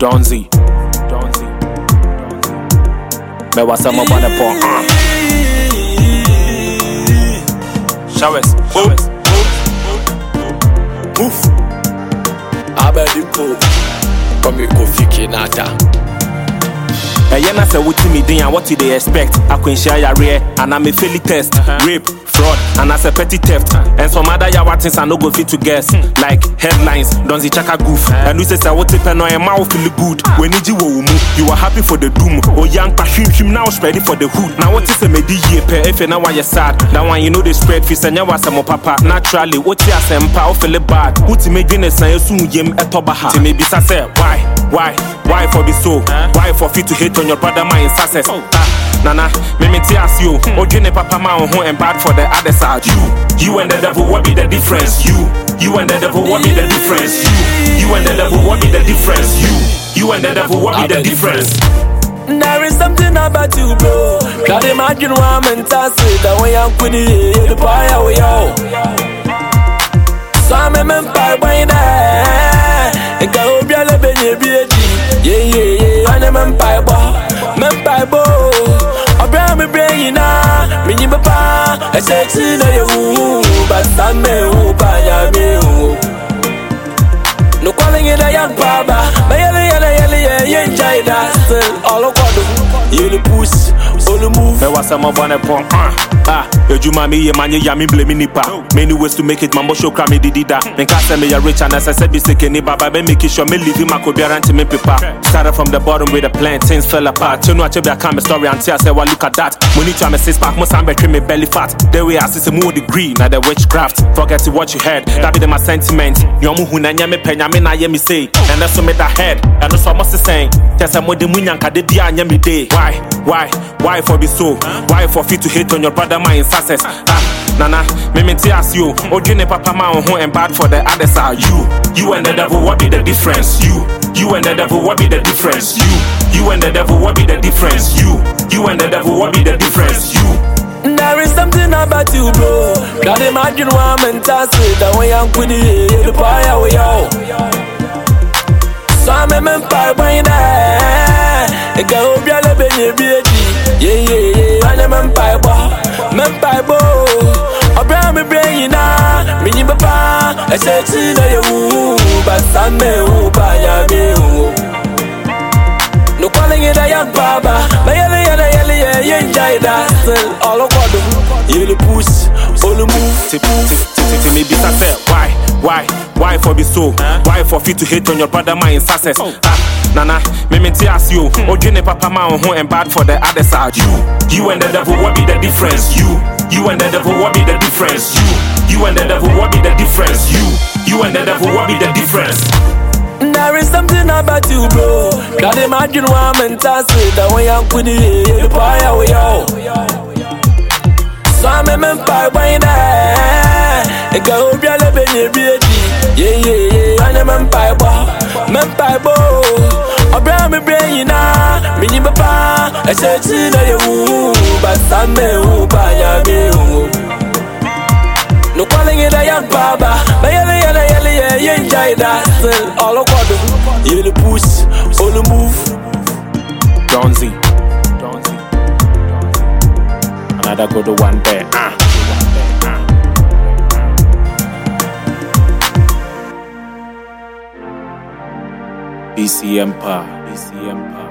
Donzi. Me was some about the pong. Showers. Move. Abedimpo. Come here, Kofi Kinata. Yena say what me doing and what do they expect? I can share your rare and I'm a fairly test, rape, fraud, and as a petty theft. And some other yawa things I no go fit to guess. Like headlines, Donzi Chaka goof. And we say what if no your mouth feel good. When you are happy for the doom. Oh young passion him now spread it for the hood. Now what is a medi year if you know why you're sad? That one you know they spread fish and you was some papa. Naturally, what you are sempa feel it bad. What you make dinner say soon yem etobaha. To maybe say why for be so? Why for fit to hate on your brother my success? Nana, me ask you, Ojene papa ma on and bad for the other side. You and the devil, what be the difference? You and the devil, what be the difference? You and the devil, what be the difference? You and the devil, what be the difference? There is something about you, bro. Can't imagine why I'm fantastic. The way I'm putting it, the fire we all. So I'm a man by there. And go be a little bit. Yeah. I'm a man by bo. Abraham brain na me papa. I said to you, but some me by me. No calling it a young baba. Yeah, enjoy that still. All of what you push, all the move. There was some of one upon you mami, man, you yami blaming nipa. Many ways to make it, mambo show crami dida. Then cast me a rich and as I said, be sick any baba, make it sure me leave him a cobian to me paper. Started from the bottom with the plan, things fell apart. You know what you be a camera story until I say, well, look at that. We need to have a 6-pack, must have betray me belly fat. There we are, see more degree, now the witchcraft. Forget to what you heard, that be the my sentiment. You mu na nyame penya me na ye me say. And that's what made that head, and that's what must saying. Tell some more the munyanka de dia nyame day. Why for be so? Why for fit to hate on your brother my success? Nana, me ask you, Ojene papa ma on and bad for the other side. You and the devil, what be the difference? You and the devil, what be the difference? You and the devil, what be the difference? You and the devil, what be the difference? There is something about you, bro. Can't imagine why I'm fantastic. The way I'm putting it, the fire we all. So I'm a man by there. And go be a little bit. Yeah. I'm a man by bo. Abraham brain na me papa. I said to you, but some me by me. No calling it a young baba. Yeah, enjoy that still. All of what you push, all the move. Maybe say why for be so? Why for fit to hate on your brother my success? Nana, me ask you, Ojene papa ma on and bad for the other side. You and the devil, what be the difference? You and the devil, what be the difference? You and the devil, what be the difference? You and the devil, what be the difference? There is something about you, bro. Can't imagine why I'm fantastic. The way I'm putting it, the fire we all. So I'm a man by there. And go be a little bit. Yeah. I'm a man by bo. Abraham brain na me papa. I said to you, but some me by me. No calling it a young baba. Yeah, enjoy that still. All of what you push, all the move. Donzi. Another good one there. BC Empire.